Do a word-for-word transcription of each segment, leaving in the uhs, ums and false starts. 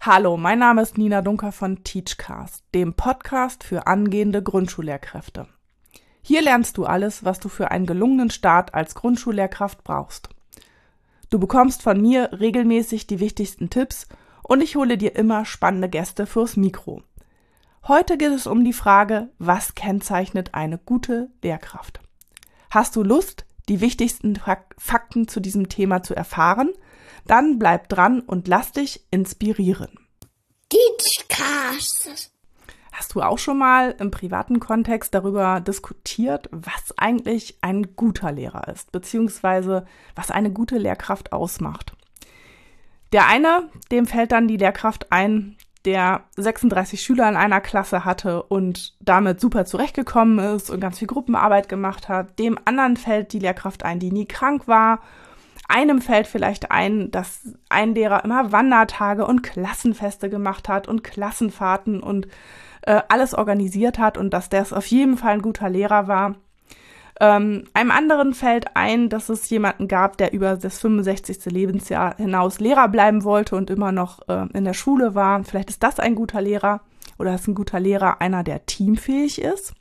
Hallo, mein Name ist Nina Dunker von Teachcast, dem Podcast für angehende Grundschullehrkräfte. Hier lernst du alles, was du für einen gelungenen Start als Grundschullehrkraft brauchst. Du bekommst von mir regelmäßig die wichtigsten Tipps und ich hole dir immer spannende Gäste fürs Mikro. Heute geht es um die Frage, was kennzeichnet eine gute Lehrkraft? Hast du Lust, die wichtigsten Fakten zu diesem Thema zu erfahren? Dann bleib dran und lass dich inspirieren. Teachcast. Hast du auch schon mal im privaten Kontext darüber diskutiert, was eigentlich ein guter Lehrer ist, beziehungsweise was eine gute Lehrkraft ausmacht? Der eine, dem fällt dann die Lehrkraft ein, der sechsunddreißig Schüler in einer Klasse hatte und damit super zurechtgekommen ist und ganz viel Gruppenarbeit gemacht hat. Dem anderen fällt die Lehrkraft ein, die nie krank war. Einem fällt vielleicht ein, dass ein Lehrer immer Wandertage und Klassenfeste gemacht hat und Klassenfahrten und äh, alles organisiert hat und dass der auf jeden Fall ein guter Lehrer war. Ähm, einem anderen fällt ein, dass es jemanden gab, der über das fünfundsechzigste Lebensjahr hinaus Lehrer bleiben wollte und immer noch äh, in der Schule war. Vielleicht ist das ein guter Lehrer oder ist ein guter Lehrer einer, der teamfähig ist.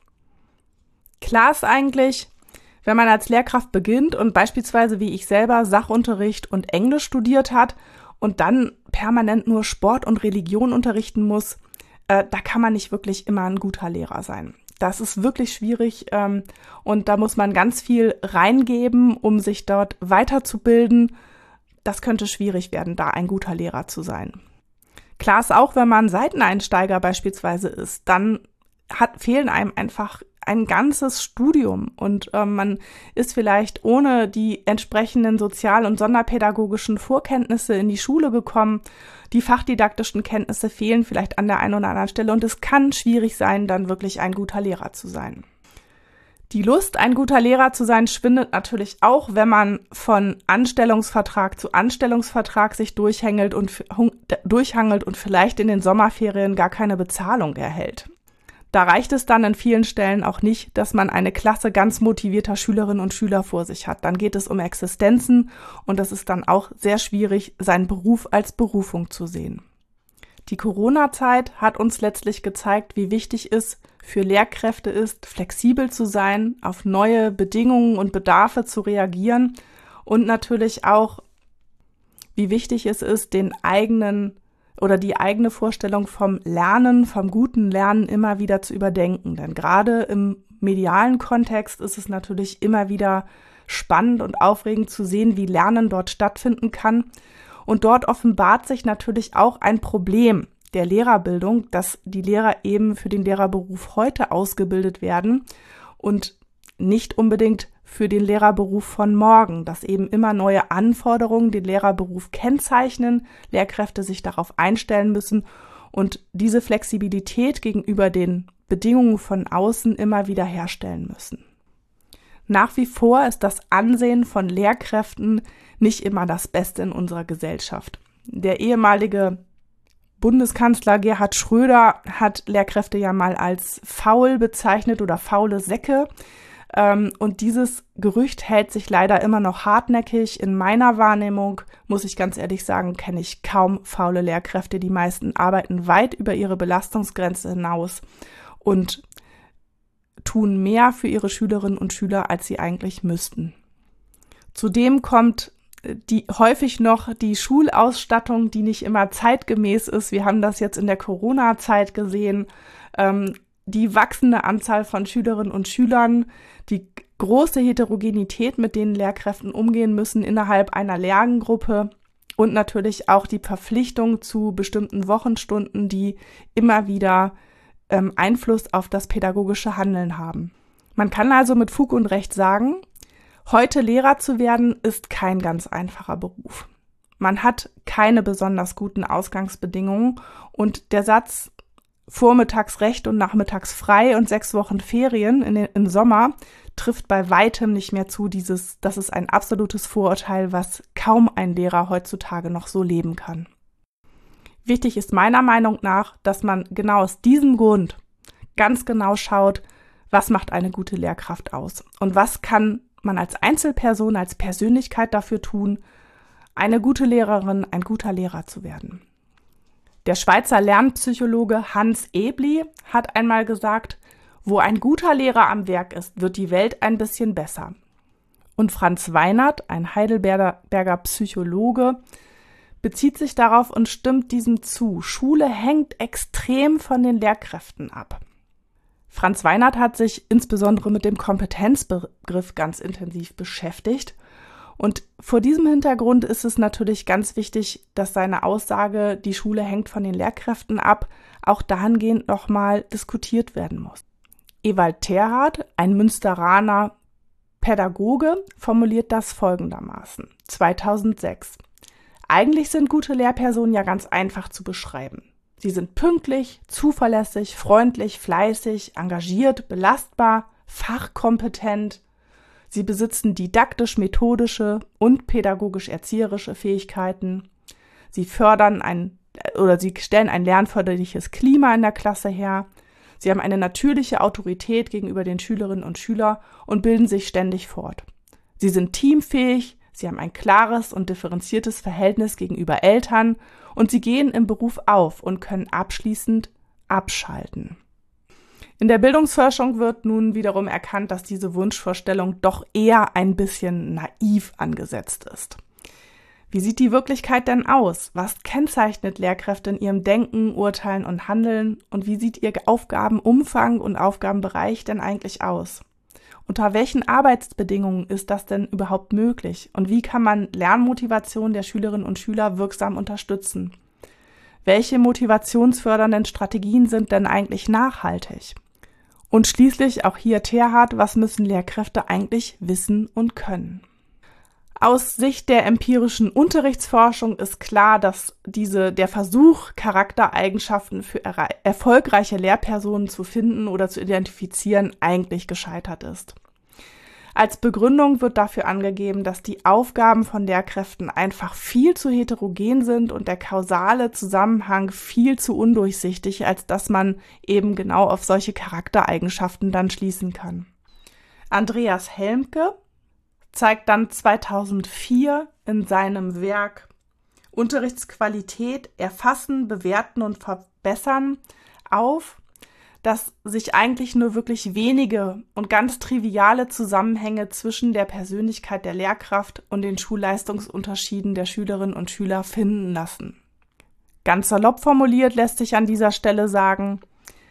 Klar ist eigentlich, wenn man als Lehrkraft beginnt und beispielsweise wie ich selber Sachunterricht und Englisch studiert hat und dann permanent nur Sport und Religion unterrichten muss, äh, da kann man nicht wirklich immer ein guter Lehrer sein. Das ist wirklich schwierig ähm, und da muss man ganz viel reingeben, um sich dort weiterzubilden. Das könnte schwierig werden, da ein guter Lehrer zu sein. Klar ist auch, wenn man Seiteneinsteiger beispielsweise ist, dann hat, fehlen einem einfach ein ganzes Studium und äh, man ist vielleicht ohne die entsprechenden sozial- und sonderpädagogischen Vorkenntnisse in die Schule gekommen. Die fachdidaktischen Kenntnisse fehlen vielleicht an der einen oder anderen Stelle und es kann schwierig sein, dann wirklich ein guter Lehrer zu sein. Die Lust, ein guter Lehrer zu sein, schwindet natürlich auch, wenn man von Anstellungsvertrag zu Anstellungsvertrag sich durchhängelt und, durchhangelt und vielleicht in den Sommerferien gar keine Bezahlung erhält. Da reicht es dann an vielen Stellen auch nicht, dass man eine Klasse ganz motivierter Schülerinnen und Schüler vor sich hat. Dann geht es um Existenzen und das ist dann auch sehr schwierig, seinen Beruf als Berufung zu sehen. Die Corona-Zeit hat uns letztlich gezeigt, wie wichtig es für Lehrkräfte ist, flexibel zu sein, auf neue Bedingungen und Bedarfe zu reagieren und natürlich auch, wie wichtig es ist, den eigenen oder die eigene Vorstellung vom Lernen, vom guten Lernen immer wieder zu überdenken. Denn gerade im medialen Kontext ist es natürlich immer wieder spannend und aufregend zu sehen, wie Lernen dort stattfinden kann. Und dort offenbart sich natürlich auch ein Problem der Lehrerbildung, dass die Lehrer eben für den Lehrerberuf heute ausgebildet werden und nicht unbedingt für den Lehrerberuf von morgen, dass eben immer neue Anforderungen den Lehrerberuf kennzeichnen, Lehrkräfte sich darauf einstellen müssen und diese Flexibilität gegenüber den Bedingungen von außen immer wieder herstellen müssen. Nach wie vor ist das Ansehen von Lehrkräften nicht immer das Beste in unserer Gesellschaft. Der ehemalige Bundeskanzler Gerhard Schröder hat Lehrkräfte ja mal als faul bezeichnet oder faule Säcke. Und dieses Gerücht hält sich leider immer noch hartnäckig. In meiner Wahrnehmung, muss ich ganz ehrlich sagen, kenne ich kaum faule Lehrkräfte. Die meisten arbeiten weit über ihre Belastungsgrenze hinaus und tun mehr für ihre Schülerinnen und Schüler, als sie eigentlich müssten. Zudem kommt die häufig noch die Schulausstattung, die nicht immer zeitgemäß ist. Wir haben das jetzt in der Corona-Zeit gesehen. Ähm, die wachsende Anzahl von Schülerinnen und Schülern, die große Heterogenität, mit denen Lehrkräften umgehen müssen innerhalb einer Lerngruppe und natürlich auch die Verpflichtung zu bestimmten Wochenstunden, die immer wieder ähm, Einfluss auf das pädagogische Handeln haben. Man kann also mit Fug und Recht sagen, heute Lehrer zu werden, ist kein ganz einfacher Beruf. Man hat keine besonders guten Ausgangsbedingungen und der Satz vormittags Recht und nachmittags frei und sechs Wochen Ferien in den, im Sommer trifft bei weitem nicht mehr zu. Dieses, das ist ein absolutes Vorurteil, was kaum ein Lehrer heutzutage noch so leben kann. Wichtig ist meiner Meinung nach, dass man genau aus diesem Grund ganz genau schaut, was macht eine gute Lehrkraft aus und was kann man als Einzelperson, als Persönlichkeit dafür tun, eine gute Lehrerin, ein guter Lehrer zu werden. Der Schweizer Lernpsychologe Hans Ebli hat einmal gesagt, wo ein guter Lehrer am Werk ist, wird die Welt ein bisschen besser. Und Franz Weinert, ein Heidelberger Psychologe, bezieht sich darauf und stimmt diesem zu. Schule hängt extrem von den Lehrkräften ab. Franz Weinert hat sich insbesondere mit dem Kompetenzbegriff ganz intensiv beschäftigt. Und vor diesem Hintergrund ist es natürlich ganz wichtig, dass seine Aussage, die Schule hängt von den Lehrkräften ab, auch dahingehend nochmal diskutiert werden muss. Ewald Terhardt, ein Münsteraner Pädagoge, formuliert das folgendermaßen. zweitausendsechs. Eigentlich sind gute Lehrpersonen ja ganz einfach zu beschreiben. Sie sind pünktlich, zuverlässig, freundlich, fleißig, engagiert, belastbar, fachkompetent. Sie besitzen didaktisch-methodische und pädagogisch-erzieherische Fähigkeiten. Sie fördern ein oder sie stellen ein lernförderliches Klima in der Klasse her. Sie haben eine natürliche Autorität gegenüber den Schülerinnen und Schülern und bilden sich ständig fort. Sie sind teamfähig, sie haben ein klares und differenziertes Verhältnis gegenüber Eltern und sie gehen im Beruf auf und können abschließend abschalten. In der Bildungsforschung wird nun wiederum erkannt, dass diese Wunschvorstellung doch eher ein bisschen naiv angesetzt ist. Wie sieht die Wirklichkeit denn aus? Was kennzeichnet Lehrkräfte in ihrem Denken, Urteilen und Handeln? Und wie sieht ihr Aufgabenumfang und Aufgabenbereich denn eigentlich aus? Unter welchen Arbeitsbedingungen ist das denn überhaupt möglich? Und wie kann man Lernmotivation der Schülerinnen und Schüler wirksam unterstützen? Welche motivationsfördernden Strategien sind denn eigentlich nachhaltig? Und schließlich auch hier Terhardt, was müssen Lehrkräfte eigentlich wissen und können? Aus Sicht der empirischen Unterrichtsforschung ist klar, dass diese, der Versuch, Charaktereigenschaften für er- erfolgreiche Lehrpersonen zu finden oder zu identifizieren, eigentlich gescheitert ist. Als Begründung wird dafür angegeben, dass die Aufgaben von Lehrkräften einfach viel zu heterogen sind und der kausale Zusammenhang viel zu undurchsichtig, als dass man eben genau auf solche Charaktereigenschaften dann schließen kann. Andreas Helmke zeigt dann zweitausendvier in seinem Werk Unterrichtsqualität erfassen, bewerten und verbessern auf, dass sich eigentlich nur wirklich wenige und ganz triviale Zusammenhänge zwischen der Persönlichkeit der Lehrkraft und den Schulleistungsunterschieden der Schülerinnen und Schüler finden lassen. Ganz salopp formuliert lässt sich an dieser Stelle sagen,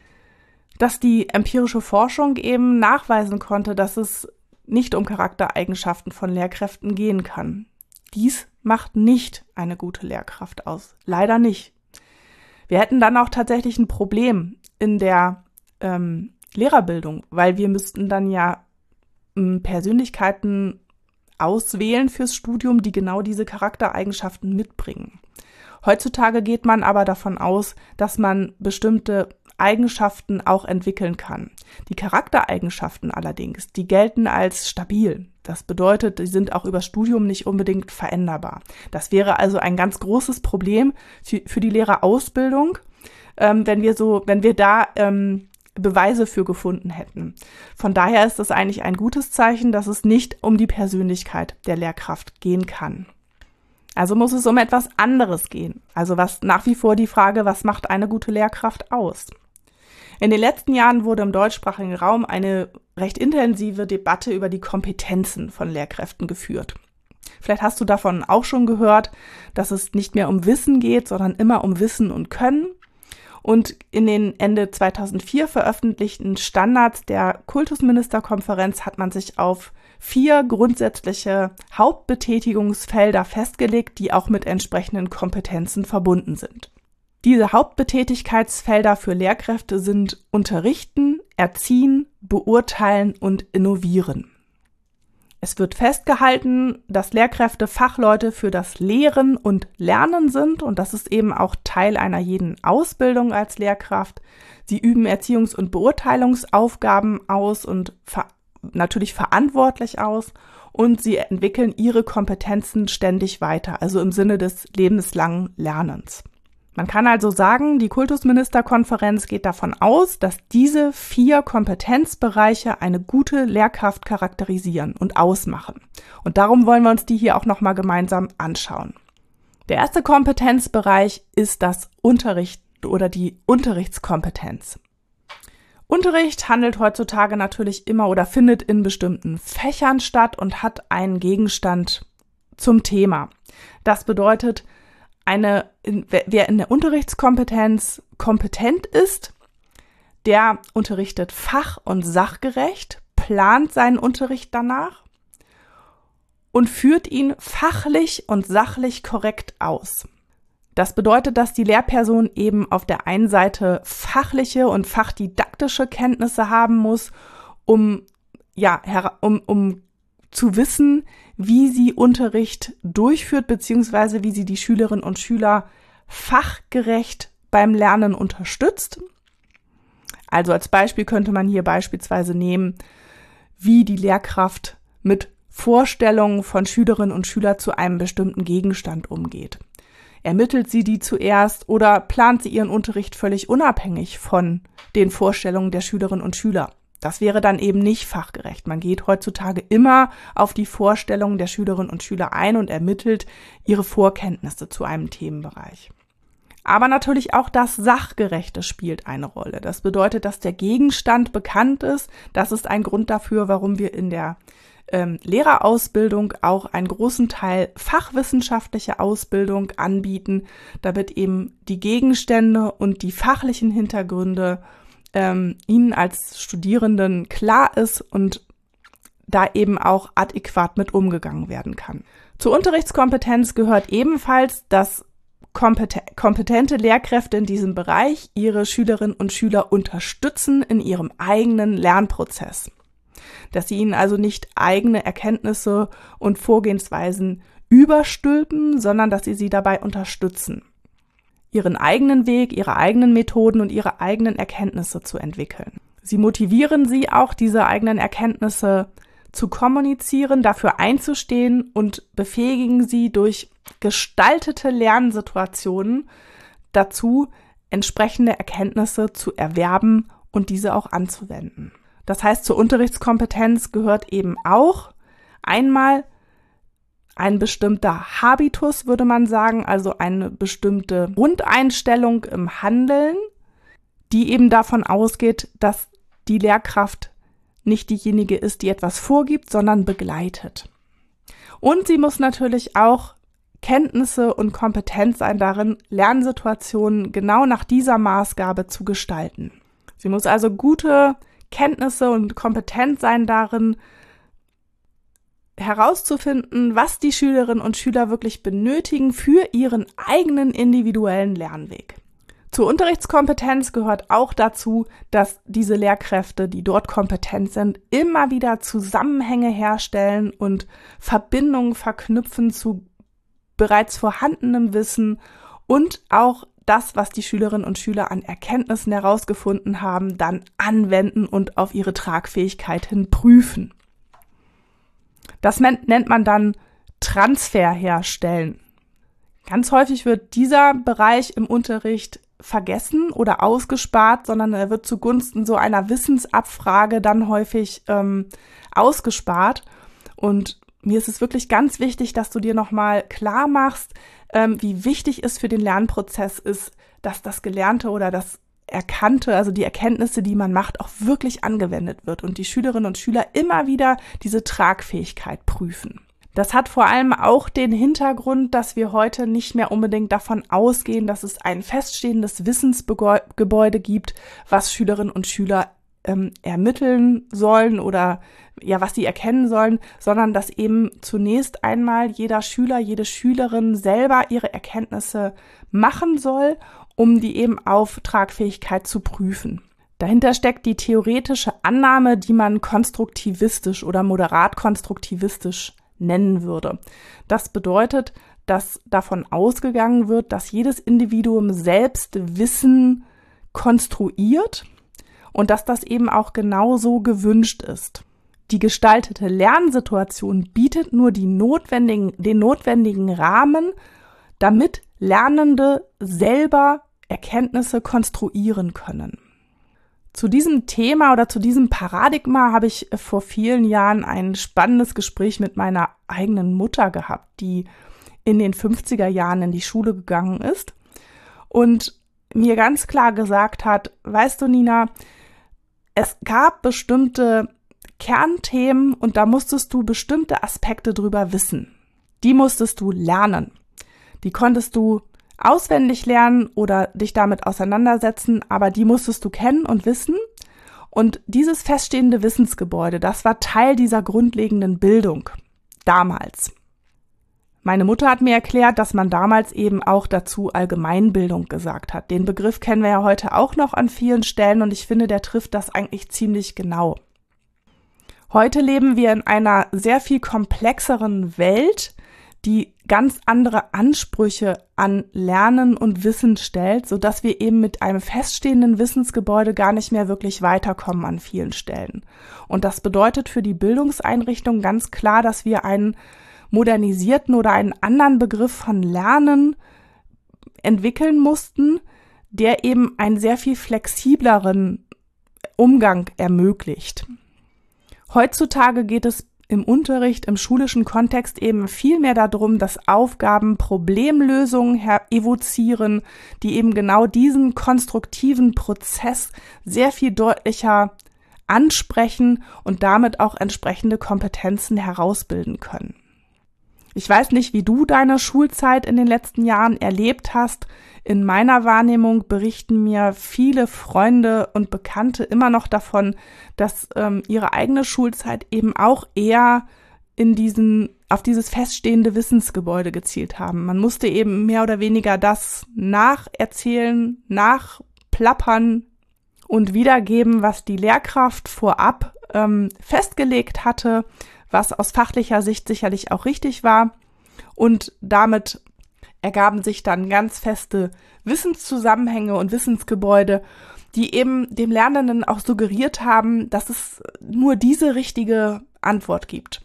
dass die empirische Forschung eben nachweisen konnte, dass es nicht um Charaktereigenschaften von Lehrkräften gehen kann. Dies macht nicht eine gute Lehrkraft aus. Leider nicht. Wir hätten dann auch tatsächlich ein Problem in der ähm, Lehrerbildung, weil wir müssten dann ja ähm, Persönlichkeiten auswählen fürs Studium, die genau diese Charaktereigenschaften mitbringen. Heutzutage geht man aber davon aus, dass man bestimmte Eigenschaften auch entwickeln kann. Die Charaktereigenschaften allerdings, die gelten als stabil. Das bedeutet, die sind auch über Studium nicht unbedingt veränderbar. Das wäre also ein ganz großes Problem für die Lehrerausbildung, ähm, wenn wir so, wenn wir da ähm, Beweise für gefunden hätten. Von daher ist es eigentlich ein gutes Zeichen, dass es nicht um die Persönlichkeit der Lehrkraft gehen kann. Also muss es um etwas anderes gehen. Also was nach wie vor die Frage, was macht eine gute Lehrkraft aus? In den letzten Jahren wurde im deutschsprachigen Raum eine recht intensive Debatte über die Kompetenzen von Lehrkräften geführt. Vielleicht hast du davon auch schon gehört, dass es nicht mehr um Wissen geht, sondern immer um Wissen und Können. Und in den Ende zweitausendvier veröffentlichten Standards der Kultusministerkonferenz hat man sich auf vier grundsätzliche Hauptbetätigungsfelder festgelegt, die auch mit entsprechenden Kompetenzen verbunden sind. Diese Hauptbetätigkeitsfelder für Lehrkräfte sind Unterrichten, Erziehen, Beurteilen und Innovieren. Es wird festgehalten, dass Lehrkräfte Fachleute für das Lehren und Lernen sind und das ist eben auch Teil einer jeden Ausbildung als Lehrkraft. Sie üben Erziehungs- und Beurteilungsaufgaben aus und ver- natürlich verantwortlich aus und sie entwickeln ihre Kompetenzen ständig weiter, also im Sinne des lebenslangen Lernens. Man kann also sagen, die Kultusministerkonferenz geht davon aus, dass diese vier Kompetenzbereiche eine gute Lehrkraft charakterisieren und ausmachen. Und darum wollen wir uns die hier auch nochmal gemeinsam anschauen. Der erste Kompetenzbereich ist das Unterricht oder die Unterrichtskompetenz. Unterricht handelt heutzutage natürlich immer oder findet in bestimmten Fächern statt und hat einen Gegenstand zum Thema. Das bedeutet, eine, wer in der Unterrichtskompetenz kompetent ist, der unterrichtet fach- und sachgerecht, plant seinen Unterricht danach und führt ihn fachlich und sachlich korrekt aus. Das bedeutet, dass die Lehrperson eben auf der einen Seite fachliche und fachdidaktische Kenntnisse haben muss, um, ja, um, um zu wissen, wie sie Unterricht durchführt, beziehungsweise wie sie die Schülerinnen und Schüler fachgerecht beim Lernen unterstützt. Also als Beispiel könnte man hier beispielsweise nehmen, wie die Lehrkraft mit Vorstellungen von Schülerinnen und Schülern zu einem bestimmten Gegenstand umgeht. Ermittelt sie die zuerst oder plant sie ihren Unterricht völlig unabhängig von den Vorstellungen der Schülerinnen und Schüler? Das wäre dann eben nicht fachgerecht. Man geht heutzutage immer auf die Vorstellungen der Schülerinnen und Schüler ein und ermittelt ihre Vorkenntnisse zu einem Themenbereich. Aber natürlich auch das Sachgerechte spielt eine Rolle. Das bedeutet, dass der Gegenstand bekannt ist. Das ist ein Grund dafür, warum wir in der ähm, Lehrerausbildung auch einen großen Teil fachwissenschaftliche Ausbildung anbieten, damit eben die Gegenstände und die fachlichen Hintergründe ähm, Ihnen als Studierenden klar ist und da eben auch adäquat mit umgegangen werden kann. Zur Unterrichtskompetenz gehört ebenfalls, dass kompetente Lehrkräfte in diesem Bereich ihre Schülerinnen und Schüler unterstützen in ihrem eigenen Lernprozess. Dass sie ihnen also nicht eigene Erkenntnisse und Vorgehensweisen überstülpen, sondern dass sie sie dabei unterstützen, ihren eigenen Weg, ihre eigenen Methoden und ihre eigenen Erkenntnisse zu entwickeln. Sie motivieren sie auch, diese eigenen Erkenntnisse zu kommunizieren, dafür einzustehen und befähigen sie durch gestaltete Lernsituationen dazu, entsprechende Erkenntnisse zu erwerben und diese auch anzuwenden. Das heißt, zur Unterrichtskompetenz gehört eben auch einmal ein bestimmter Habitus, würde man sagen, also eine bestimmte Grundeinstellung im Handeln, die eben davon ausgeht, dass die Lehrkraft nicht diejenige ist, die etwas vorgibt, sondern begleitet. Und sie muss natürlich auch Kenntnisse und Kompetenz sein darin, Lernsituationen genau nach dieser Maßgabe zu gestalten. Sie muss also gute Kenntnisse und Kompetenz sein darin, herauszufinden, was die Schülerinnen und Schüler wirklich benötigen für ihren eigenen individuellen Lernweg. Zur Unterrichtskompetenz gehört auch dazu, dass diese Lehrkräfte, die dort kompetent sind, immer wieder Zusammenhänge herstellen und Verbindungen verknüpfen zu bereits vorhandenem Wissen und auch das, was die Schülerinnen und Schüler an Erkenntnissen herausgefunden haben, dann anwenden und auf ihre Tragfähigkeit hin prüfen. Das nennt man dann Transfer herstellen. Ganz häufig wird dieser Bereich im Unterricht vergessen oder ausgespart, sondern er wird zugunsten so einer Wissensabfrage dann häufig ähm, ausgespart. Und mir ist es wirklich ganz wichtig, dass du dir nochmal klar machst, ähm, wie wichtig es für den Lernprozess ist, dass das Gelernte oder das Erkannte, also die Erkenntnisse, die man macht, auch wirklich angewendet wird und die Schülerinnen und Schüler immer wieder diese Tragfähigkeit prüfen. Das hat vor allem auch den Hintergrund, dass wir heute nicht mehr unbedingt davon ausgehen, dass es ein feststehendes Wissensgebäude gibt, was Schülerinnen und Schüler ähm, ermitteln sollen oder ja, was sie erkennen sollen, sondern dass eben zunächst einmal jeder Schüler, jede Schülerin selber ihre Erkenntnisse machen soll, um die eben auf Tragfähigkeit zu prüfen. Dahinter steckt die theoretische Annahme, die man konstruktivistisch oder moderat konstruktivistisch nennen würde. Das bedeutet, dass davon ausgegangen wird, dass jedes Individuum selbst Wissen konstruiert und dass das eben auch genauso gewünscht ist. Die gestaltete Lernsituation bietet nur die notwendigen, den notwendigen Rahmen, damit Lernende selber Erkenntnisse konstruieren können. Zu diesem Thema oder zu diesem Paradigma habe ich vor vielen Jahren ein spannendes Gespräch mit meiner eigenen Mutter gehabt, die in den fünfziger Jahren in die Schule gegangen ist und mir ganz klar gesagt hat, weißt du, Nina, es gab bestimmte Kernthemen und da musstest du bestimmte Aspekte drüber wissen. Die musstest du lernen. Die konntest du auswendig lernen oder dich damit auseinandersetzen, aber die musstest du kennen und wissen. Und dieses feststehende Wissensgebäude, das war Teil dieser grundlegenden Bildung damals. Meine Mutter hat mir erklärt, dass man damals eben auch dazu Allgemeinbildung gesagt hat. Den Begriff kennen wir ja heute auch noch an vielen Stellen und ich finde, der trifft das eigentlich ziemlich genau. Heute leben wir in einer sehr viel komplexeren Welt, die ganz andere Ansprüche an Lernen und Wissen stellt, sodass wir eben mit einem feststehenden Wissensgebäude gar nicht mehr wirklich weiterkommen an vielen Stellen. Und das bedeutet für die Bildungseinrichtung ganz klar, dass wir einen modernisierten oder einen anderen Begriff von Lernen entwickeln mussten, der eben einen sehr viel flexibleren Umgang ermöglicht. Heutzutage geht es im Unterricht, im schulischen Kontext eben viel mehr darum, dass Aufgaben Problemlösungen evozieren, die eben genau diesen konstruktiven Prozess sehr viel deutlicher ansprechen und damit auch entsprechende Kompetenzen herausbilden können. Ich weiß nicht, wie du deine Schulzeit in den letzten Jahren erlebt hast. In meiner Wahrnehmung berichten mir viele Freunde und Bekannte immer noch davon, dass ähm, ihre eigene Schulzeit eben auch eher in diesen, auf dieses feststehende Wissensgebäude gezielt haben. Man musste eben mehr oder weniger das nacherzählen, nachplappern und wiedergeben, was die Lehrkraft vorab ähm, festgelegt hatte, was aus fachlicher Sicht sicherlich auch richtig war. Und damit ergaben sich dann ganz feste Wissenszusammenhänge und Wissensgebäude, die eben dem Lernenden auch suggeriert haben, dass es nur diese richtige Antwort gibt.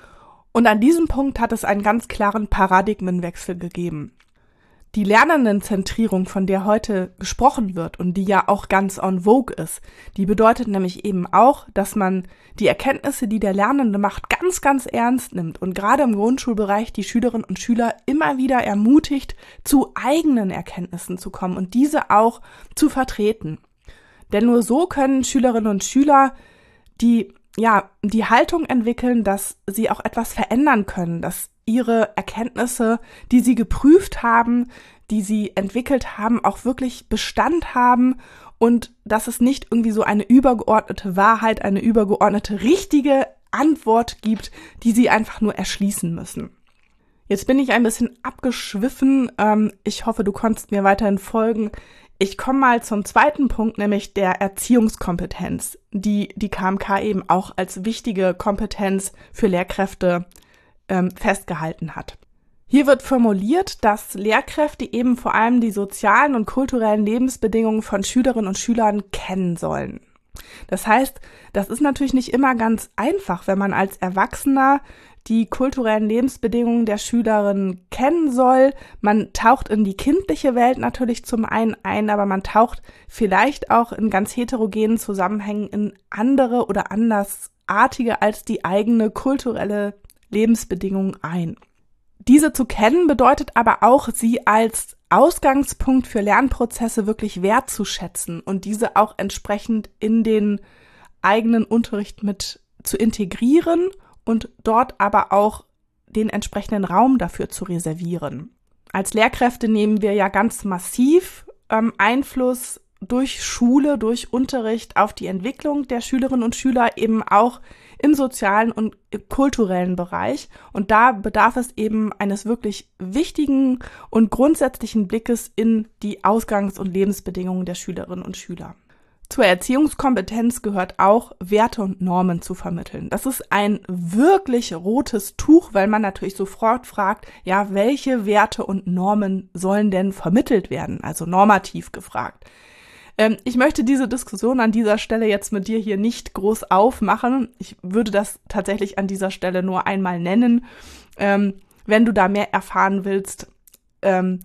Und an diesem Punkt hat es einen ganz klaren Paradigmenwechsel gegeben. Die Lernendenzentrierung, von der heute gesprochen wird und die ja auch ganz en vogue ist, die bedeutet nämlich eben auch, dass man die Erkenntnisse, die der Lernende macht, ganz, ganz ernst nimmt und gerade im Grundschulbereich die Schülerinnen und Schüler immer wieder ermutigt, zu eigenen Erkenntnissen zu kommen und diese auch zu vertreten. Denn nur so können Schülerinnen und Schüler die, ja, die Haltung entwickeln, dass sie auch etwas verändern können, dass ihre Erkenntnisse, die sie geprüft haben, die sie entwickelt haben, auch wirklich Bestand haben und dass es nicht irgendwie so eine übergeordnete Wahrheit, eine übergeordnete richtige Antwort gibt, die sie einfach nur erschließen müssen. Jetzt bin ich ein bisschen abgeschwiffen. Ähm, ich hoffe, du konntest mir weiterhin folgen. Ich komme mal zum zweiten Punkt, nämlich der Erziehungskompetenz, die die K M K eben auch als wichtige Kompetenz für Lehrkräfte ähm, festgehalten hat. Hier wird formuliert, dass Lehrkräfte eben vor allem die sozialen und kulturellen Lebensbedingungen von Schülerinnen und Schülern kennen sollen. Das heißt, das ist natürlich nicht immer ganz einfach, wenn man als Erwachsener die kulturellen Lebensbedingungen der Schülerinnen kennen soll. Man taucht in die kindliche Welt natürlich zum einen ein, aber man taucht vielleicht auch in ganz heterogenen Zusammenhängen in andere oder andersartige als die eigene kulturelle Lebensbedingungen ein. Diese zu kennen bedeutet aber auch, sie als Ausgangspunkt für Lernprozesse wirklich wertzuschätzen und diese auch entsprechend in den eigenen Unterricht mit zu integrieren und dort aber auch den entsprechenden Raum dafür zu reservieren. Als Lehrkräfte nehmen wir ja ganz massiv ähm, Einfluss durch Schule, durch Unterricht auf die Entwicklung der Schülerinnen und Schüler, eben auch im sozialen und kulturellen Bereich. Und da bedarf es eben eines wirklich wichtigen und grundsätzlichen Blickes in die Ausgangs- und Lebensbedingungen der Schülerinnen und Schüler. Zur Erziehungskompetenz gehört auch, Werte und Normen zu vermitteln. Das ist ein wirklich rotes Tuch, weil man natürlich sofort fragt, ja, welche Werte und Normen sollen denn vermittelt werden? Also normativ gefragt. Ähm, ich möchte diese Diskussion an dieser Stelle jetzt mit dir hier nicht groß aufmachen. Ich würde das tatsächlich an dieser Stelle nur einmal nennen. Ähm, wenn du da mehr erfahren willst, ähm,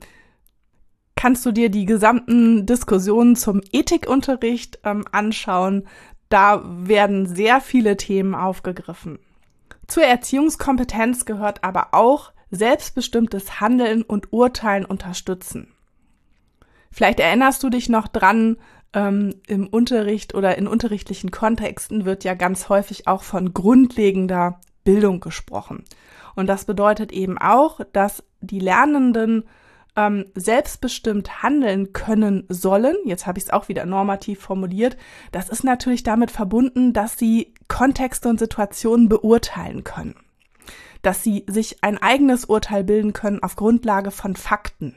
kannst du dir die gesamten Diskussionen zum Ethikunterricht ähm, anschauen. Da werden sehr viele Themen aufgegriffen. Zur Erziehungskompetenz gehört aber auch selbstbestimmtes Handeln und Urteilen unterstützen. Vielleicht erinnerst du dich noch dran, ähm, im Unterricht oder in unterrichtlichen Kontexten wird ja ganz häufig auch von grundlegender Bildung gesprochen. Und das bedeutet eben auch, dass die Lernenden ähm, selbstbestimmt handeln können sollen. Jetzt habe ich es auch wieder normativ formuliert. Das ist natürlich damit verbunden, dass sie Kontexte und Situationen beurteilen können. Dass sie sich ein eigenes Urteil bilden können auf Grundlage von Fakten.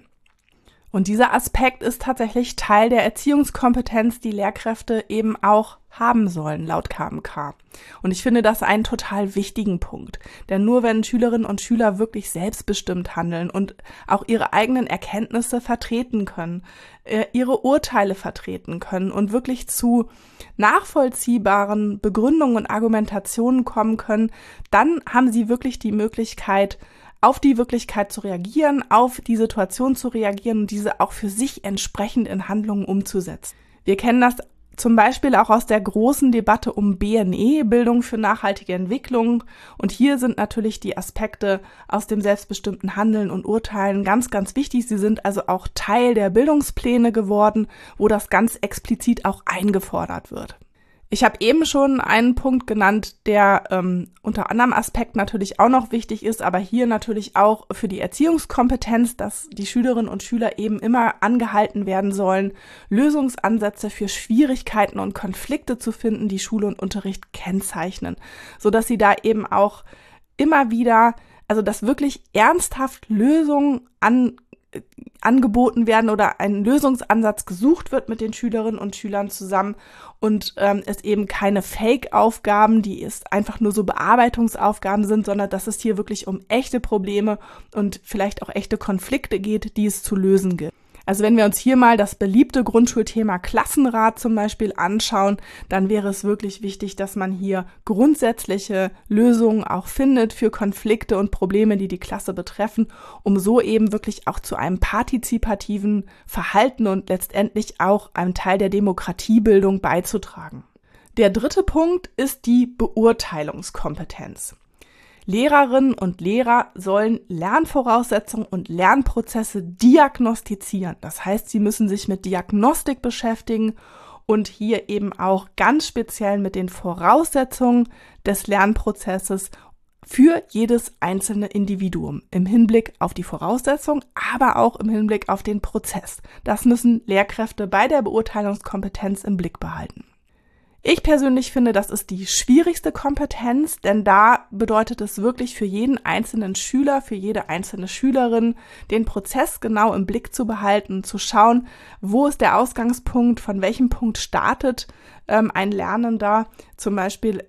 Und dieser Aspekt ist tatsächlich Teil der Erziehungskompetenz, die Lehrkräfte eben auch haben sollen, laut K M K. Und ich finde das einen total wichtigen Punkt. Denn nur wenn Schülerinnen und Schüler wirklich selbstbestimmt handeln und auch ihre eigenen Erkenntnisse vertreten können, ihre Urteile vertreten können und wirklich zu nachvollziehbaren Begründungen und Argumentationen kommen können, dann haben sie wirklich die Möglichkeit, auf die Wirklichkeit zu reagieren, auf die Situation zu reagieren und diese auch für sich entsprechend in Handlungen umzusetzen. Wir kennen das zum Beispiel auch aus der großen Debatte um B N E, Bildung für nachhaltige Entwicklung. Und hier sind natürlich die Aspekte aus dem selbstbestimmten Handeln und Urteilen ganz, ganz wichtig. Sie sind also auch Teil der Bildungspläne geworden, wo das ganz explizit auch eingefordert wird. Ich habe eben schon einen Punkt genannt, der ähm, unter anderem Aspekt natürlich auch noch wichtig ist, aber hier natürlich auch für die Erziehungskompetenz, dass die Schülerinnen und Schüler eben immer angehalten werden sollen, Lösungsansätze für Schwierigkeiten und Konflikte zu finden, die Schule und Unterricht kennzeichnen, sodass sie da eben auch immer wieder, also dass wirklich ernsthaft Lösungen an angeboten werden oder ein Lösungsansatz gesucht wird mit den Schülerinnen und Schülern zusammen und ähm, es eben keine Fake-Aufgaben, die es einfach nur so Bearbeitungsaufgaben sind, sondern dass es hier wirklich um echte Probleme und vielleicht auch echte Konflikte geht, die es zu lösen gilt. Also wenn wir uns hier mal das beliebte Grundschulthema Klassenrat zum Beispiel anschauen, dann wäre es wirklich wichtig, dass man hier grundsätzliche Lösungen auch findet für Konflikte und Probleme, die die Klasse betreffen, um so eben wirklich auch zu einem partizipativen Verhalten und letztendlich auch einem Teil der Demokratiebildung beizutragen. Der dritte Punkt ist die Beurteilungskompetenz. Lehrerinnen und Lehrer sollen Lernvoraussetzungen und Lernprozesse diagnostizieren. Das heißt, sie müssen sich mit Diagnostik beschäftigen und hier eben auch ganz speziell mit den Voraussetzungen des Lernprozesses für jedes einzelne Individuum im Hinblick auf die Voraussetzungen, aber auch im Hinblick auf den Prozess. Das müssen Lehrkräfte bei der Beurteilungskompetenz im Blick behalten. Ich persönlich finde, das ist die schwierigste Kompetenz, denn da bedeutet es wirklich für jeden einzelnen Schüler, für jede einzelne Schülerin, den Prozess genau im Blick zu behalten, zu schauen, wo ist der Ausgangspunkt, von welchem Punkt startet ähm, ein Lernender, zum Beispiel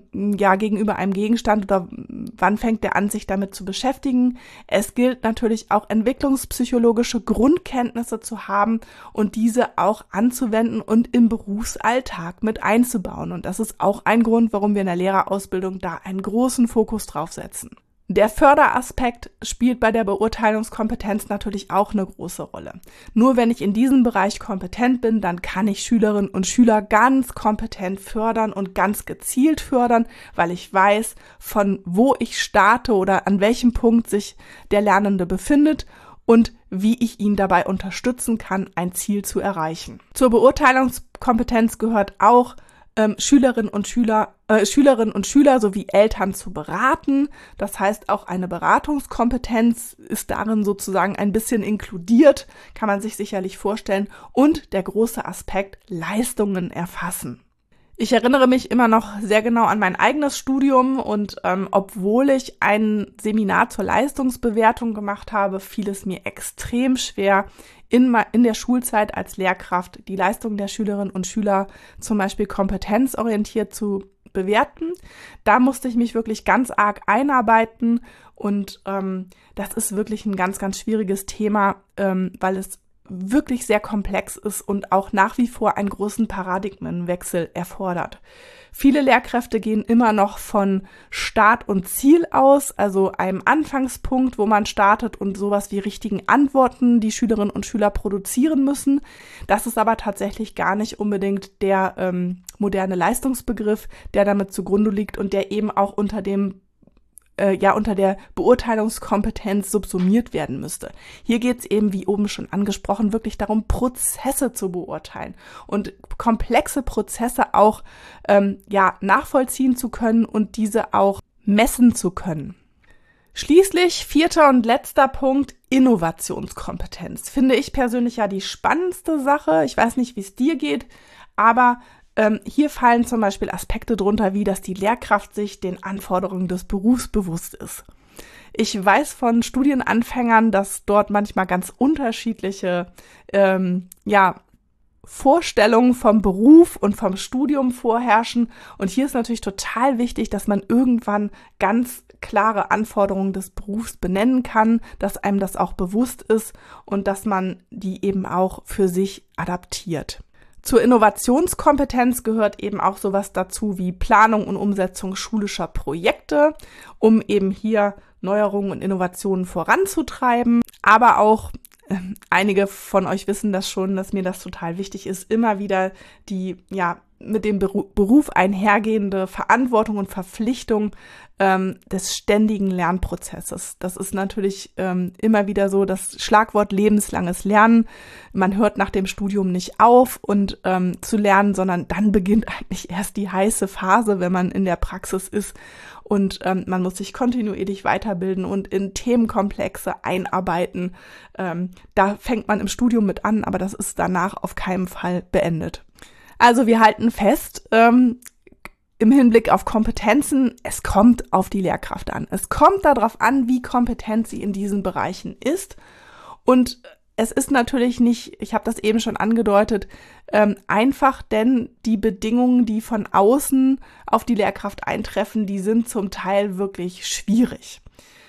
ja gegenüber einem Gegenstand oder wann fängt er an, sich damit zu beschäftigen. Es gilt natürlich auch entwicklungspsychologische Grundkenntnisse zu haben und diese auch anzuwenden und im Berufsalltag mit einzubauen. Und das ist auch ein Grund, warum wir in der Lehrerausbildung da einen großen Fokus drauf setzen. Der Förderaspekt spielt bei der Beurteilungskompetenz natürlich auch eine große Rolle. Nur wenn ich in diesem Bereich kompetent bin, dann kann ich Schülerinnen und Schüler ganz kompetent fördern und ganz gezielt fördern, weil ich weiß, von wo ich starte oder an welchem Punkt sich der Lernende befindet und wie ich ihn dabei unterstützen kann, ein Ziel zu erreichen. Zur Beurteilungskompetenz gehört auch, Ähm, Schülerinnen und Schüler, äh, Schülerinnen und Schüler sowie Eltern zu beraten. Das heißt, auch eine Beratungskompetenz ist darin sozusagen ein bisschen inkludiert, kann man sich sicherlich vorstellen. Und der große Aspekt Leistungen erfassen. Ich erinnere mich immer noch sehr genau an mein eigenes Studium und ähm, obwohl ich ein Seminar zur Leistungsbewertung gemacht habe, fiel es mir extrem schwer, in, in der Schulzeit als Lehrkraft die Leistung der Schülerinnen und Schüler zum Beispiel kompetenzorientiert zu bewerten. Da musste ich mich wirklich ganz arg einarbeiten und ähm, das ist wirklich ein ganz, ganz schwieriges Thema, ähm, weil es wirklich sehr komplex ist und auch nach wie vor einen großen Paradigmenwechsel erfordert. Viele Lehrkräfte gehen immer noch von Start und Ziel aus, also einem Anfangspunkt, wo man startet und sowas wie richtigen Antworten die Schülerinnen und Schüler produzieren müssen. Das ist aber tatsächlich gar nicht unbedingt der ähm, moderne Leistungsbegriff, der damit zugrunde liegt und der eben auch unter dem äh, ja unter der Beurteilungskompetenz subsumiert werden müsste. Hier geht es eben, wie oben schon angesprochen, wirklich darum, Prozesse zu beurteilen und komplexe Prozesse auch ähm, ja nachvollziehen zu können und diese auch messen zu können. Schließlich, vierter und letzter Punkt, Innovationskompetenz. Finde ich persönlich ja die spannendste Sache. Ich weiß nicht, wie es dir geht, aber ähm, hier fallen zum Beispiel Aspekte drunter, wie dass die Lehrkraft sich den Anforderungen des Berufs bewusst ist. Ich weiß von Studienanfängern, dass dort manchmal ganz unterschiedliche ähm, ja, Vorstellungen vom Beruf und vom Studium vorherrschen. Und hier ist natürlich total wichtig, dass man irgendwann ganz klare Anforderungen des Berufs benennen kann, dass einem das auch bewusst ist und dass man die eben auch für sich adaptiert. Zur Innovationskompetenz gehört eben auch sowas dazu wie Planung und Umsetzung schulischer Projekte, um eben hier Neuerungen und Innovationen voranzutreiben, aber auch einige von euch wissen das schon, dass mir das total wichtig ist, immer wieder die ja mit dem Beruf einhergehende Verantwortung und Verpflichtung ähm, des ständigen Lernprozesses. Das ist natürlich ähm, immer wieder so das Schlagwort lebenslanges Lernen. Man hört nach dem Studium nicht auf und ähm, zu lernen, sondern dann beginnt eigentlich erst die heiße Phase, wenn man in der Praxis ist. Und ähm, man muss sich kontinuierlich weiterbilden und in Themenkomplexe einarbeiten. Ähm, da fängt man im Studium mit an, aber das ist danach auf keinen Fall beendet. Also wir halten fest, ähm, im Hinblick auf Kompetenzen, es kommt auf die Lehrkraft an. Es kommt darauf an, wie kompetent sie in diesen Bereichen ist. Und es ist natürlich nicht, ich habe das eben schon angedeutet, ähm, einfach, denn die Bedingungen, die von außen auf die Lehrkraft eintreffen, die sind zum Teil wirklich schwierig.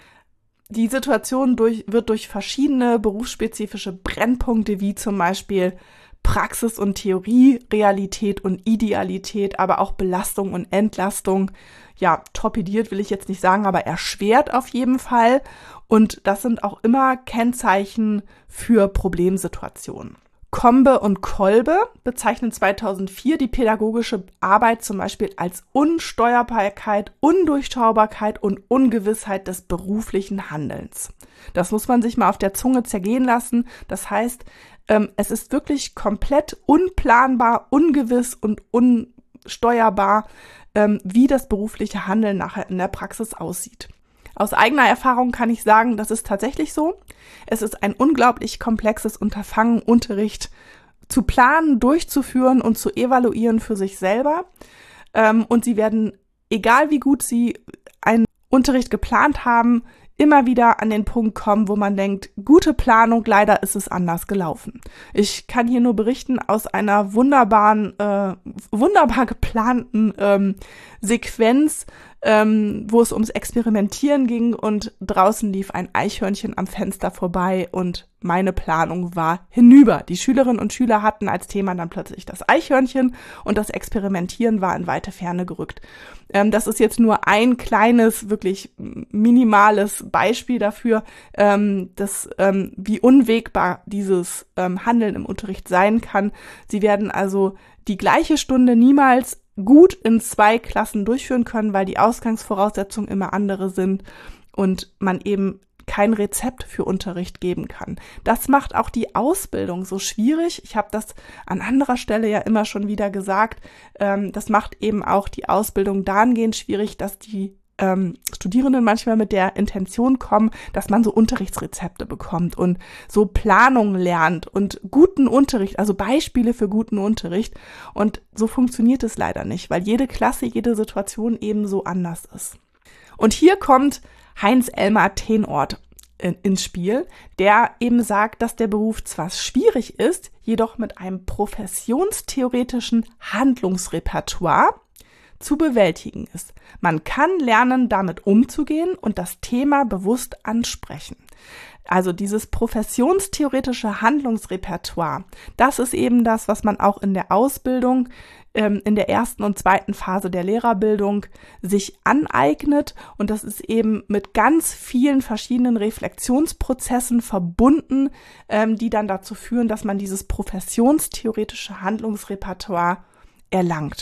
Die Situation durch, wird durch verschiedene berufsspezifische Brennpunkte, wie zum Beispiel Praxis und Theorie, Realität und Idealität, aber auch Belastung und Entlastung, ja, torpediert will ich jetzt nicht sagen, aber erschwert auf jeden Fall. Und das sind auch immer Kennzeichen für Problemsituationen. Kombe und Kolbe bezeichnen zweitausendvier die pädagogische Arbeit zum Beispiel als Unsteuerbarkeit, Undurchschaubarkeit und Ungewissheit des beruflichen Handelns. Das muss man sich mal auf der Zunge zergehen lassen. Das heißt, ähm, es ist wirklich komplett unplanbar, ungewiss und unsteuerbar, ähm, wie das berufliche Handeln nachher in der Praxis aussieht. Aus eigener Erfahrung kann ich sagen, das ist tatsächlich so. Es ist ein unglaublich komplexes Unterfangen, Unterricht zu planen, durchzuführen und zu evaluieren für sich selber. Ähm, und Sie werden, egal wie gut Sie einen Unterricht geplant haben, immer wieder an den Punkt kommen, wo man denkt, gute Planung, leider ist es anders gelaufen. Ich kann hier nur berichten aus einer wunderbaren, äh, wunderbar geplanten ähm, Sequenz, ähm, wo es ums Experimentieren ging und draußen lief ein Eichhörnchen am Fenster vorbei und meine Planung war hinüber. Die Schülerinnen und Schüler hatten als Thema dann plötzlich das Eichhörnchen und das Experimentieren war in weite Ferne gerückt. Ähm, das ist jetzt nur ein kleines, wirklich minimales Beispiel dafür, ähm, dass, ähm, wie unwägbar dieses ähm, Handeln im Unterricht sein kann. Sie werden also die gleiche Stunde niemals gut in zwei Klassen durchführen können, weil die Ausgangsvoraussetzungen immer andere sind und man eben kein Rezept für Unterricht geben kann. Das macht auch die Ausbildung so schwierig. Ich habe das an anderer Stelle ja immer schon wieder gesagt. Ähm, das macht eben auch die Ausbildung dahingehend schwierig, dass die ähm, Studierenden manchmal mit der Intention kommen, dass man so Unterrichtsrezepte bekommt und so Planung lernt und guten Unterricht, also Beispiele für guten Unterricht. Und so funktioniert es leider nicht, weil jede Klasse, jede Situation eben so anders ist. Und hier kommt Heinz-Elmar Tenort in, ins Spiel, der eben sagt, dass der Beruf zwar schwierig ist, jedoch mit einem professionstheoretischen Handlungsrepertoire zu bewältigen ist. Man kann lernen, damit umzugehen und das Thema bewusst ansprechen. Also dieses professionstheoretische Handlungsrepertoire, das ist eben das, was man auch in der Ausbildung, ähm, in der ersten und zweiten Phase der Lehrerbildung sich aneignet. Und das ist eben mit ganz vielen verschiedenen Reflexionsprozessen verbunden, ähm, die dann dazu führen, dass man dieses professionstheoretische Handlungsrepertoire erlangt.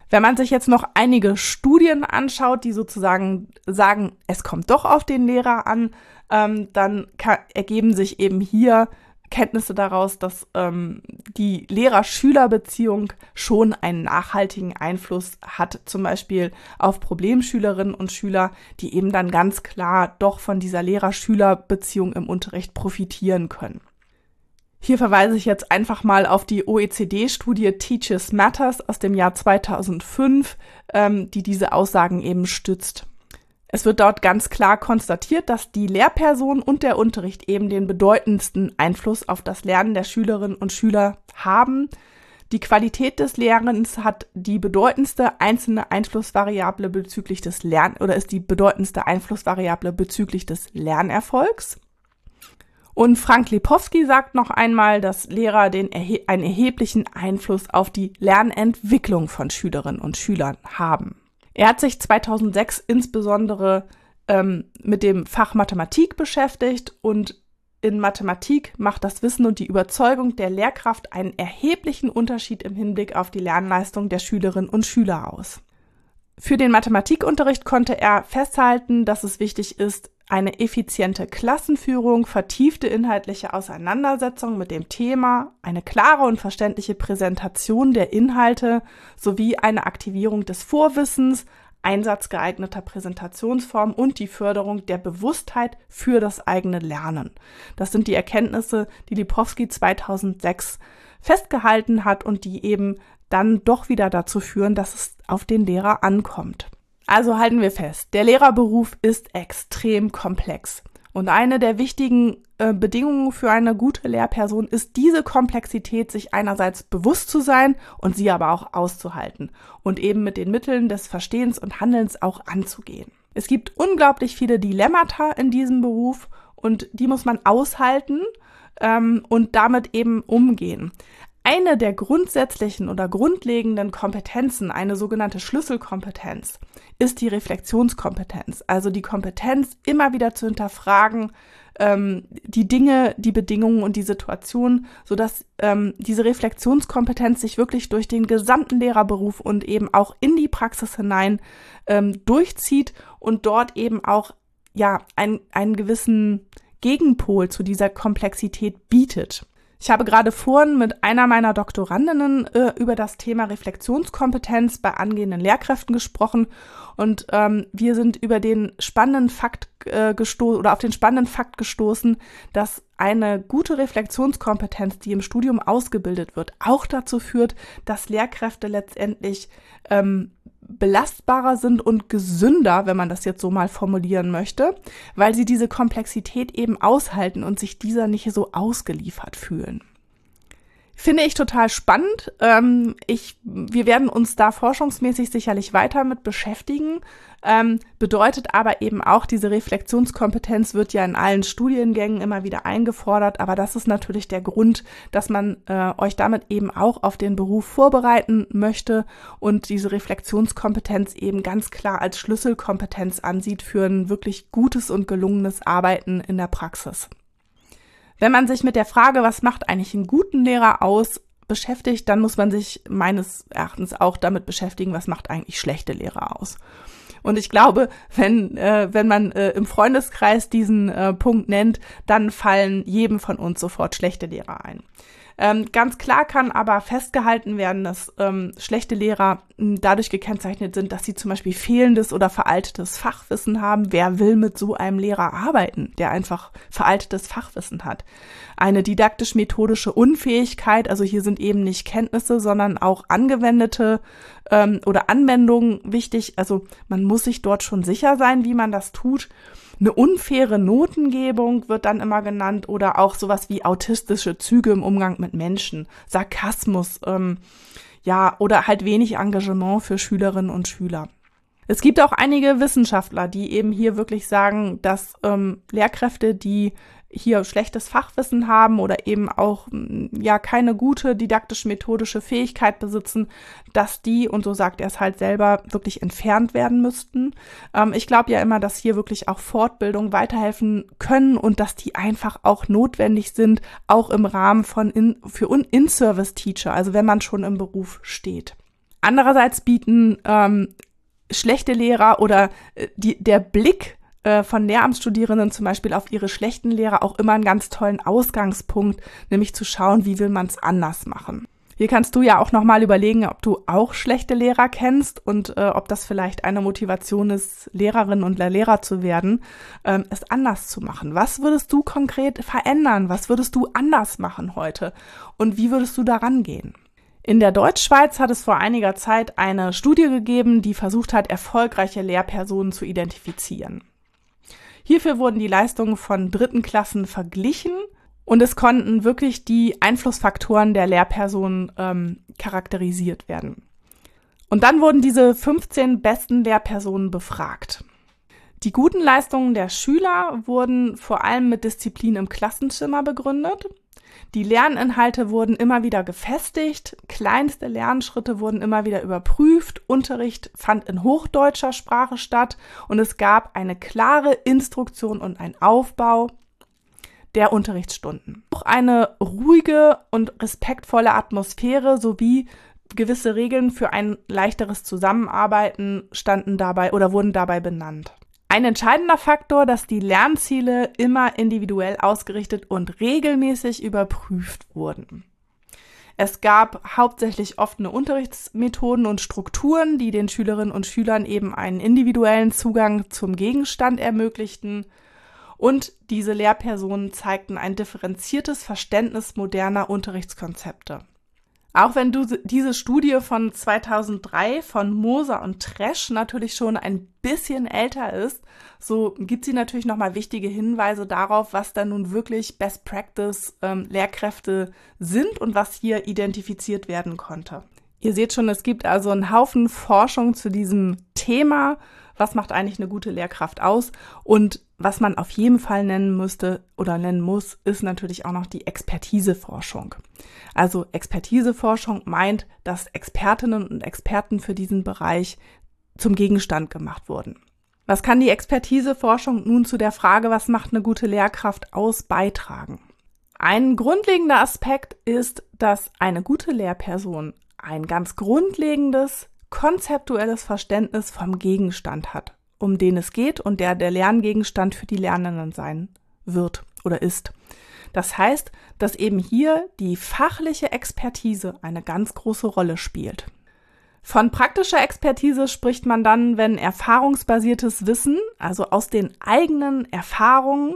Wenn man sich jetzt noch einige Studien anschaut, die sozusagen sagen, es kommt doch auf den Lehrer an, ähm, dann ka- ergeben sich eben hier Kenntnisse daraus, dass ähm, die Lehrer-Schüler-Beziehung schon einen nachhaltigen Einfluss hat, zum Beispiel auf Problemschülerinnen und Schüler, die eben dann ganz klar doch von dieser Lehrer-Schüler-Beziehung im Unterricht profitieren können. Hier verweise ich jetzt einfach mal auf die O E C D-Studie Teachers Matters aus dem Jahr zweitausendfünf, ähm, die diese Aussagen eben stützt. Es wird dort ganz klar konstatiert, dass die Lehrperson und der Unterricht eben den bedeutendsten Einfluss auf das Lernen der Schülerinnen und Schüler haben. Die Qualität des Lernens hat die bedeutendste einzelne Einflussvariable bezüglich des Lern- oder ist die bedeutendste Einflussvariable bezüglich des Lernerfolgs. Und Frank Lepofsky sagt noch einmal, dass Lehrer den erhe- einen erheblichen Einfluss auf die Lernentwicklung von Schülerinnen und Schülern haben. Er hat sich zweitausendsechs insbesondere ähm, mit dem Fach Mathematik beschäftigt und in Mathematik macht das Wissen und die Überzeugung der Lehrkraft einen erheblichen Unterschied im Hinblick auf die Lernleistung der Schülerinnen und Schüler aus. Für den Mathematikunterricht konnte er festhalten, dass es wichtig ist, eine effiziente Klassenführung, vertiefte inhaltliche Auseinandersetzung mit dem Thema, eine klare und verständliche Präsentation der Inhalte sowie eine Aktivierung des Vorwissens, Einsatz geeigneter Präsentationsformen und die Förderung der Bewusstheit für das eigene Lernen. Das sind die Erkenntnisse, die Lepofsky zweitausendsechs festgehalten hat und die eben dann doch wieder dazu führen, dass es auf den Lehrer ankommt. Also halten wir fest, der Lehrerberuf ist extrem komplex. Und eine der wichtigen äh, Bedingungen für eine gute Lehrperson ist diese Komplexität, sich einerseits bewusst zu sein und sie aber auch auszuhalten und eben mit den Mitteln des Verstehens und Handelns auch anzugehen. Es gibt unglaublich viele Dilemmata in diesem Beruf und die muss man aushalten ähm, und damit eben umgehen. Eine der grundsätzlichen oder grundlegenden Kompetenzen, eine sogenannte Schlüsselkompetenz, ist die Reflexionskompetenz. Also die Kompetenz, immer wieder zu hinterfragen, ähm, die Dinge, die Bedingungen und die Situation, sodass ähm, diese Reflexionskompetenz sich wirklich durch den gesamten Lehrerberuf und eben auch in die Praxis hinein ähm, durchzieht und dort eben auch ja ein, einen gewissen Gegenpol zu dieser Komplexität bietet. Ich habe gerade vorhin mit einer meiner Doktorandinnen äh, über das Thema Reflexionskompetenz bei angehenden Lehrkräften gesprochen und ähm, wir sind über den spannenden Fakt äh, gestoßen oder auf den spannenden Fakt gestoßen, dass eine gute Reflexionskompetenz, die im Studium ausgebildet wird, auch dazu führt, dass Lehrkräfte letztendlich ähm, belastbarer sind und gesünder, wenn man das jetzt so mal formulieren möchte, weil sie diese Komplexität eben aushalten und sich dieser nicht so ausgeliefert fühlen. Finde ich total spannend. Ähm, ich, wir werden uns da forschungsmäßig sicherlich weiter mit beschäftigen. Ähm, bedeutet aber eben auch, diese Reflexionskompetenz wird ja in allen Studiengängen immer wieder eingefordert. Aber das ist natürlich der Grund, dass man äh, euch damit eben auch auf den Beruf vorbereiten möchte und diese Reflexionskompetenz eben ganz klar als Schlüsselkompetenz ansieht für ein wirklich gutes und gelungenes Arbeiten in der Praxis. Wenn man sich mit der Frage, was macht eigentlich einen guten Lehrer aus, beschäftigt, dann muss man sich meines Erachtens auch damit beschäftigen, was macht eigentlich schlechte Lehrer aus. Und ich glaube, wenn äh, wenn man äh, im Freundeskreis diesen äh, Punkt nennt, dann fallen jedem von uns sofort schlechte Lehrer ein. Ähm, ganz klar kann aber festgehalten werden, dass ähm, schlechte Lehrer m, dadurch gekennzeichnet sind, dass sie zum Beispiel fehlendes oder veraltetes Fachwissen haben. Wer will mit so einem Lehrer arbeiten, der einfach veraltetes Fachwissen hat? Eine didaktisch-methodische Unfähigkeit, also hier sind eben nicht Kenntnisse, sondern auch angewendete ähm, oder Anwendungen wichtig. Also man muss sich dort schon sicher sein, wie man das tut. Eine unfaire Notengebung wird dann immer genannt oder auch sowas wie autistische Züge im Umgang mit Menschen, Sarkasmus, ähm, ja, oder halt wenig Engagement für Schülerinnen und Schüler. Es gibt auch einige Wissenschaftler, die eben hier wirklich sagen, dass ähm, Lehrkräfte, die hier schlechtes Fachwissen haben oder eben auch ja keine gute didaktisch-methodische Fähigkeit besitzen, dass die, und so sagt er es halt selber, wirklich entfernt werden müssten. Ähm, ich glaube ja immer, dass hier wirklich auch Fortbildung weiterhelfen können und dass die einfach auch notwendig sind, auch im Rahmen von in, für In-Service-Teacher, also wenn man schon im Beruf steht. Andererseits bieten ähm, schlechte Lehrer oder äh, die, der Blick äh, von Lehramtsstudierenden zum Beispiel auf ihre schlechten Lehrer auch immer einen ganz tollen Ausgangspunkt, nämlich zu schauen, wie will man es anders machen. Hier kannst du ja auch nochmal überlegen, ob du auch schlechte Lehrer kennst und äh, ob das vielleicht eine Motivation ist, Lehrerin und Lehrer zu werden, ähm, es anders zu machen. Was würdest du konkret verändern? Was würdest du anders machen heute? Und wie würdest du daran gehen? In der Deutschschweiz hat es vor einiger Zeit eine Studie gegeben, die versucht hat, erfolgreiche Lehrpersonen zu identifizieren. Hierfür wurden die Leistungen von dritten Klassen verglichen. Und es konnten wirklich die Einflussfaktoren der Lehrperson ähm, charakterisiert werden. Und dann wurden diese fünfzehn besten Lehrpersonen befragt. Die guten Leistungen der Schüler wurden vor allem mit Disziplin im Klassenzimmer begründet. Die Lerninhalte wurden immer wieder gefestigt, kleinste Lernschritte wurden immer wieder überprüft, Unterricht fand in hochdeutscher Sprache statt und es gab eine klare Instruktion und ein Aufbau der Unterrichtsstunden. Auch eine ruhige und respektvolle Atmosphäre sowie gewisse Regeln für ein leichteres Zusammenarbeiten standen dabei oder wurden dabei benannt. Ein entscheidender Faktor, dass die Lernziele immer individuell ausgerichtet und regelmäßig überprüft wurden. Es gab hauptsächlich offene Unterrichtsmethoden und Strukturen, die den Schülerinnen und Schülern eben einen individuellen Zugang zum Gegenstand ermöglichten. Und diese Lehrpersonen zeigten ein differenziertes Verständnis moderner Unterrichtskonzepte. Auch wenn du diese Studie von zweitausenddrei von Moser und Tresch natürlich schon ein bisschen älter ist, so gibt sie natürlich nochmal wichtige Hinweise darauf, was da nun wirklich Best Practice ähm, Lehrkräfte sind und was hier identifiziert werden konnte. Ihr seht schon, es gibt also einen Haufen Forschung zu diesem Thema. Was macht eigentlich eine gute Lehrkraft aus? Und was man auf jeden Fall nennen müsste oder nennen muss, ist natürlich auch noch die Expertiseforschung. Also Expertiseforschung meint, dass Expertinnen und Experten für diesen Bereich zum Gegenstand gemacht wurden. Was kann die Expertiseforschung nun zu der Frage, was macht eine gute Lehrkraft aus, beitragen? Ein grundlegender Aspekt ist, dass eine gute Lehrperson ein ganz grundlegendes konzeptuelles Verständnis vom Gegenstand hat, um den es geht und der der Lerngegenstand für die Lernenden sein wird oder ist. Das heißt, dass eben hier die fachliche Expertise eine ganz große Rolle spielt. Von praktischer Expertise spricht man dann, wenn erfahrungsbasiertes Wissen, also aus den eigenen Erfahrungen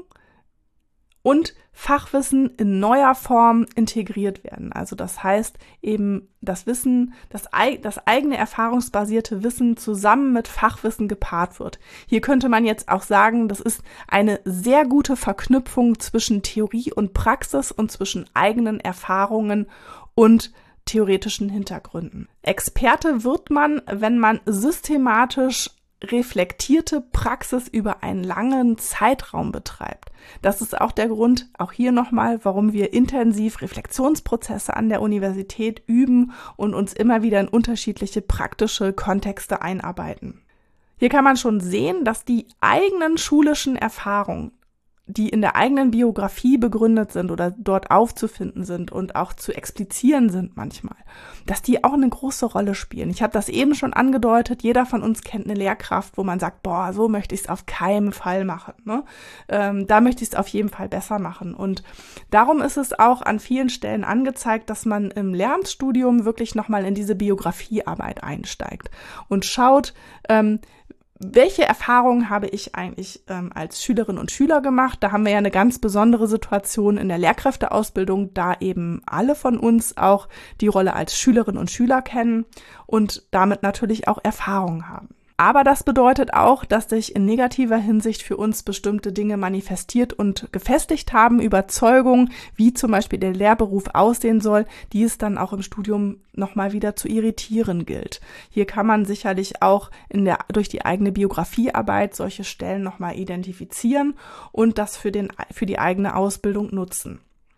und Fachwissen in neuer Form integriert werden. Also das heißt eben das Wissen, das, das eigene erfahrungsbasierte Wissen zusammen mit Fachwissen gepaart wird. Hier könnte man jetzt auch sagen, das ist eine sehr gute Verknüpfung zwischen Theorie und Praxis und zwischen eigenen Erfahrungen und theoretischen Hintergründen. Experte wird man, wenn man systematisch reflektierte Praxis über einen langen Zeitraum betreibt. Das ist auch der Grund, auch hier nochmal, warum wir intensiv Reflexionsprozesse an der Universität üben und uns immer wieder in unterschiedliche praktische Kontexte einarbeiten. Hier kann man schon sehen, dass die eigenen schulischen Erfahrungen, die in der eigenen Biografie begründet sind oder dort aufzufinden sind und auch zu explizieren sind manchmal, dass die auch eine große Rolle spielen. Ich habe das eben schon angedeutet, jeder von uns kennt eine Lehrkraft, wo man sagt, boah, so möchte ich es auf keinen Fall machen. Ne? Ähm, da möchte ich es auf jeden Fall besser machen. Und darum ist es auch an vielen Stellen angezeigt, dass man im Lehramtsstudium wirklich nochmal in diese Biografiearbeit einsteigt und schaut, ähm, welche Erfahrungen habe ich eigentlich ähm, als Schülerinnen und Schüler gemacht? Da haben wir ja eine ganz besondere Situation in der Lehrkräfteausbildung, da eben alle von uns auch die Rolle als Schülerinnen und Schüler kennen und damit natürlich auch Erfahrungen haben. Aber das bedeutet auch, dass sich in negativer Hinsicht für uns bestimmte Dinge manifestiert und gefestigt haben, Überzeugungen, wie zum Beispiel der Lehrberuf aussehen soll, die es dann auch im Studium nochmal wieder zu irritieren gilt. Hier kann man sicherlich auch in der, durch die eigene Biografiearbeit solche Stellen nochmal identifizieren und das für den, für die eigene Ausbildung nutzen.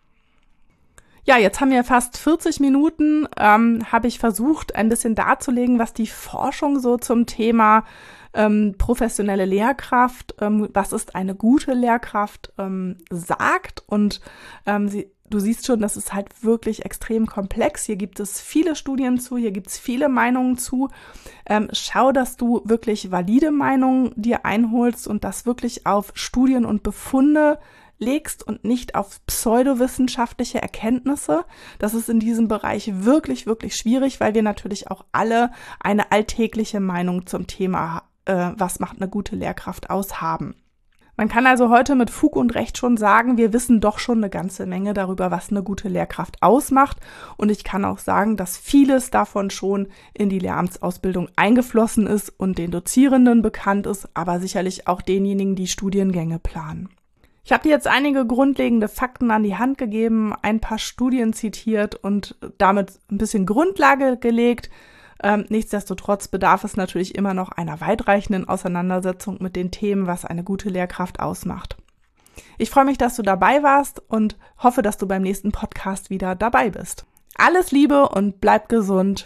Ja, jetzt haben wir fast vierzig Minuten, ähm, habe ich versucht, ein bisschen darzulegen, was die Forschung so zum Thema ähm, professionelle Lehrkraft, ähm, was ist eine gute Lehrkraft, ähm, sagt. Und ähm, sie, du siehst schon, das ist halt wirklich extrem komplex. Hier gibt es viele Studien zu, hier gibt es viele Meinungen zu. Ähm, schau, dass du wirklich valide Meinungen dir einholst und das wirklich auf Studien und Befunde legst und nicht auf pseudowissenschaftliche Erkenntnisse. Das ist in diesem Bereich wirklich, wirklich schwierig, weil wir natürlich auch alle eine alltägliche Meinung zum Thema, äh, was macht eine gute Lehrkraft aus, haben. Man kann also heute mit Fug und Recht schon sagen, wir wissen doch schon eine ganze Menge darüber, was eine gute Lehrkraft ausmacht. Und ich kann auch sagen, dass vieles davon schon in die Lehramtsausbildung eingeflossen ist und den Dozierenden bekannt ist, aber sicherlich auch denjenigen, die Studiengänge planen. Ich habe dir jetzt einige grundlegende Fakten an die Hand gegeben, ein paar Studien zitiert und damit ein bisschen Grundlage gelegt. Ähm, nichtsdestotrotz bedarf es natürlich immer noch einer weitreichenden Auseinandersetzung mit den Themen, was eine gute Lehrkraft ausmacht. Ich freue mich, dass du dabei warst und hoffe, dass du beim nächsten Podcast wieder dabei bist. Alles Liebe und bleib gesund.